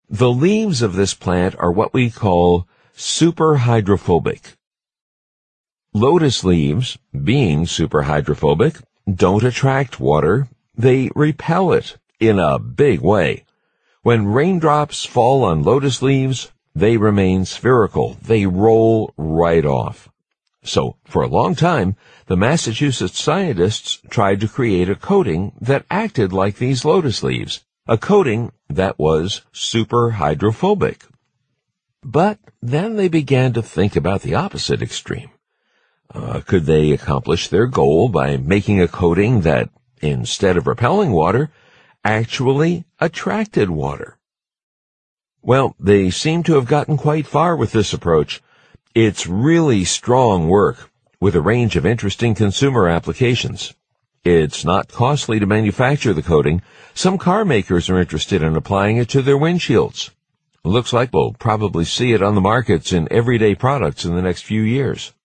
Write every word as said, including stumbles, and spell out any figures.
The leaves of this plant are what we call super hydrophobic. Lotus leaves, being super hydrophobic, don't attract water, they repel it in a big way. When raindrops fall on lotus leaves, they remain spherical. They roll right off. So, for a long time, the Massachusetts scientists tried to create a coating that acted like these lotus leaves, a coating that was super hydrophobic. But then they began to think about the opposite extreme. Uh, could they accomplish their goal by making a coating that, instead of repelling water, actually attracted water? Well, they seem to have gotten quite far with this approach. It's really strong work, with a range of interesting consumer applications. It's not costly to manufacture the coating. Some car makers are interested in applying it to their windshields. Looks like we'll probably see it on the markets in everyday products in the next few years.